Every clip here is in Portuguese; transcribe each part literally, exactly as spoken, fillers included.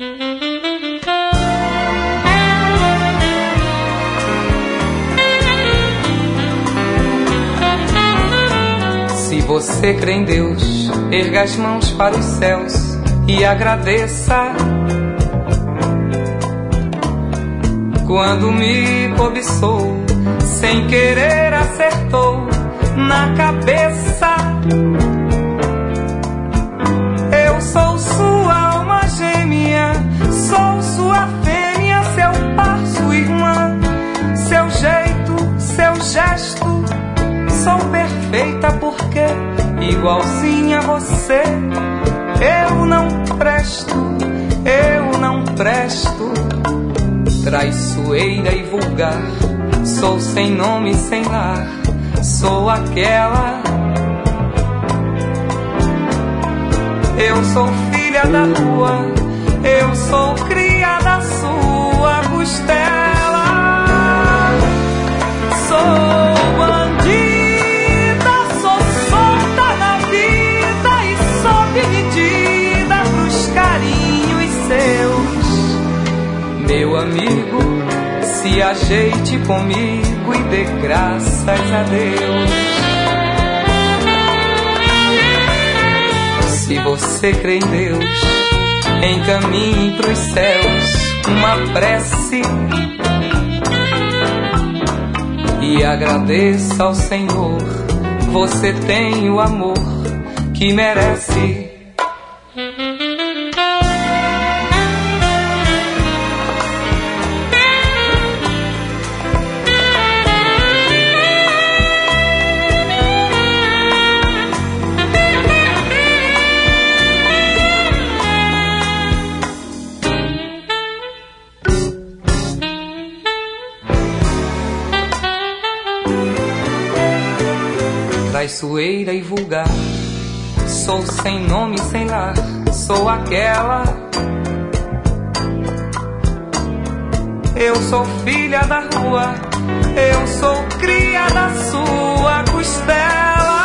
Se você crê em Deus, erga as mãos para os céus e agradeça. Quando me cobiçou, sem querer acertou na cabeça. Eu sou sua alma gêmea, sou sua fêmea, seu par, sua irmã, seu jeito, seu gesto. Sou perfeita porque, igualzinha a você, eu não presto, eu não presto. Traiçoeira e vulgar, sou sem nome, sem lar, sou aquela. Eu sou filha da rua, eu sou cria da sua costela. Sou bandida, sou solta na vida e sob medida pros carinhos seus. Meu amigo, se ajeite comigo e dê graças a Deus. Se você crê em Deus, encaminhe pros céus uma prece e agradeça ao Senhor. Você tem o amor que merece. Traiçoeira e vulgar, sou sem nome, sem lar, sou aquela. Eu sou filha da rua, eu sou cria da sua costela.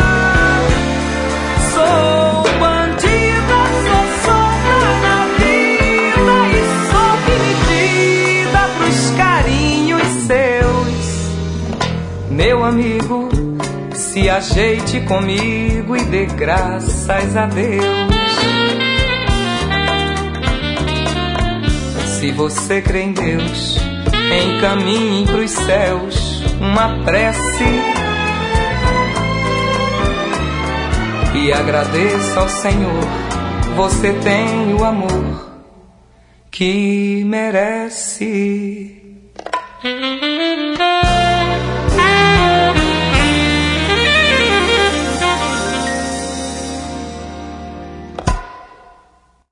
Sou bandida, sou solta na vida e sob medida pros carinhos seus. Meu amigo, se ajeite comigo e dê graças a Deus. Se você crê em Deus, encaminhe pros céus uma prece e agradeça ao Senhor. Você tem o amor que merece.